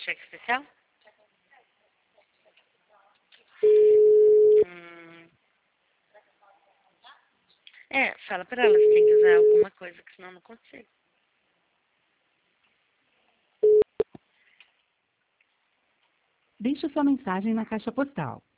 cheque especial? Fala pra ela se tem que usar alguma coisa, que senão eu não consigo. Deixe sua mensagem na caixa postal